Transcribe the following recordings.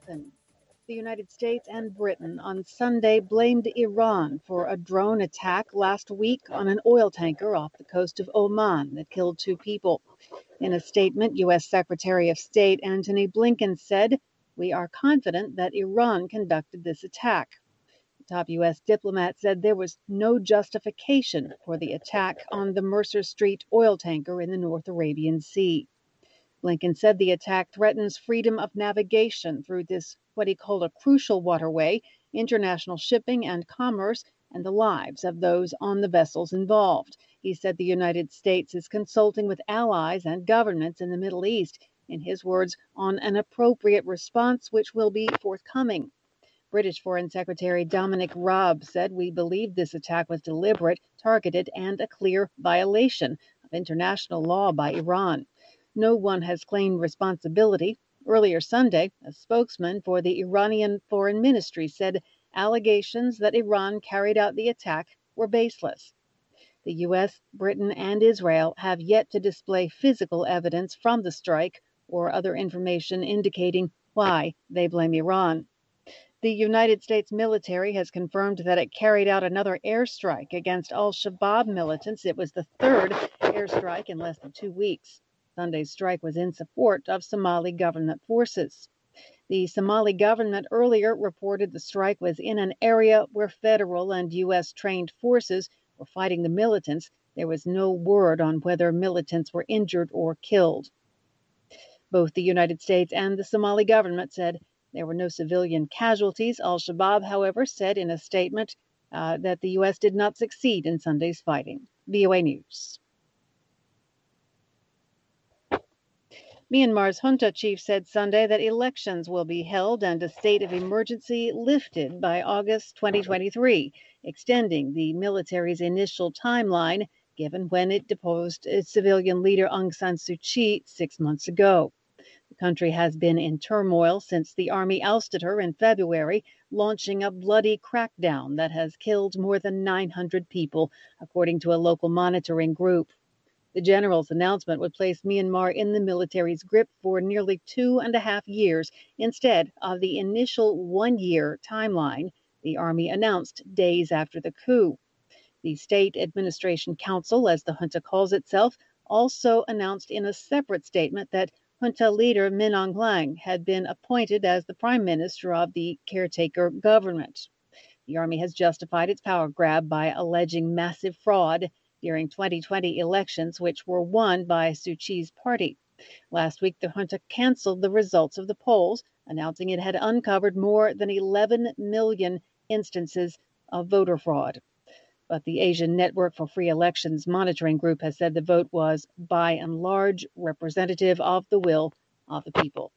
Washington. The United States and Britain on Sunday blamed Iran for a drone attack last week on an oil tanker off the coast of Oman that killed 2 people. In a statement, U.S. Secretary of State Antony Blinken said, "We are confident that Iran conducted this attack." The top U.S. diplomat said there was no justification for the attack on the Mercer Street oil tanker in the North Arabian Sea. Blinken said the attack threatens freedom of navigation through this, what he called a crucial waterway, international shipping and commerce, and the lives of those on the vessels involved. He said the United States is consulting with allies and governments in the Middle East, in his words, on an appropriate response which will be forthcoming. British Foreign Secretary Dominic Raab said, "We believe this attack was deliberate, targeted, and a clear violation of international law by Iran. No one has claimed responsibility." Earlier Sunday, a spokesman for the Iranian Foreign Ministry said allegations that Iran carried out the attack were baseless. The U.S., Britain, and Israel have yet to display physical evidence from the strike or other information indicating why they blame Iran. The United States military has confirmed that it carried out another airstrike against al-Shabaab militants. It was the 3rd airstrike in less than 2 weeks. Sunday's strike was in support of Somali government forces. The Somali government earlier reported the strike was in an area where federal and U.S. trained forces were fighting the militants. There was no word on whether militants were injured or killed. Both the United States and the Somali government said there were no civilian casualties. Al-Shabaab, however, said in a statement that the U.S. did not succeed in Sunday's fighting. VOA News. Myanmar's junta chief said Sunday that elections will be held and a state of emergency lifted by August 2023, extending the military's initial timeline given when it deposed its civilian leader Aung San Suu Kyi 6 months ago. The country has been in turmoil since the army ousted her in February, launching a bloody crackdown that has killed more than 900 people, according to a local monitoring group. The general's announcement would place Myanmar in the military's grip for nearly 2.5 years instead of the initial 1-year timeline the army announced days after the coup. The State Administration Council, as the junta calls itself, also announced in a separate statement that junta leader Min Aung Hlaing had been appointed as the prime minister of the caretaker government. The army has justified its power grab by alleging massive fraud during 2020 elections, which were won by Suu Kyi's party. Last week, the junta canceled the results of the polls, announcing it had uncovered more than 11 million instances of voter fraud. But the Asian Network for Free Elections monitoring group has said the vote was, by and large, representative of the will of the people.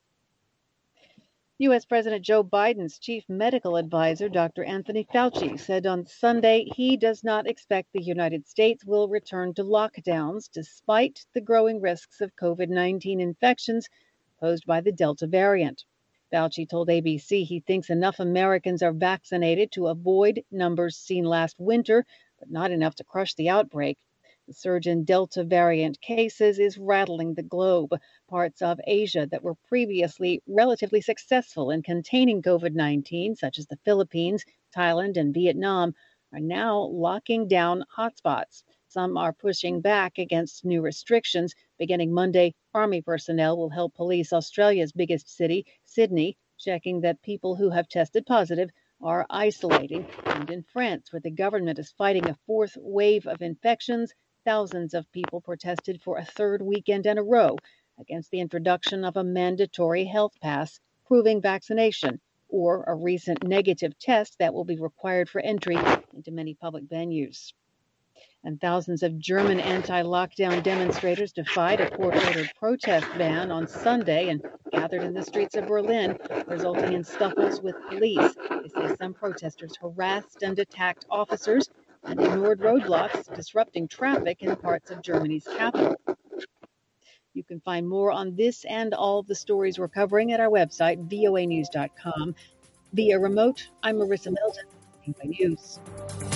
U.S. President Joe Biden's chief medical advisor, Dr. Anthony Fauci, said on Sunday he does not expect the United States will return to lockdowns despite the growing risks of COVID-19 infections posed by the Delta variant. Fauci told ABC he thinks enough Americans are vaccinated to avoid numbers seen last winter, but not enough to crush the outbreak. The surge in Delta variant cases is rattling the globe. Parts of Asia that were previously relatively successful in containing COVID-19, such as the Philippines, Thailand, and Vietnam, are now locking down hotspots. Some are pushing back against new restrictions. Beginning Monday, Army personnel will help police Australia's biggest city, Sydney, checking that people who have tested positive are isolating. And in France, where the government is fighting a 4th wave of infections, thousands of people protested for a 3rd weekend in a row against the introduction of a mandatory health pass proving vaccination or a recent negative test that will be required for entry into many public venues. And thousands of German anti-lockdown demonstrators defied a court-ordered protest ban on Sunday and gathered in the streets of Berlin, resulting in scuffles with police. They say some protesters harassed and attacked officers and ignored roadblocks, disrupting traffic in parts of Germany's capital. You can find more on this and all of the stories we're covering at our website, voanews.com. Via remote, I'm Marissa Milton, VOA News.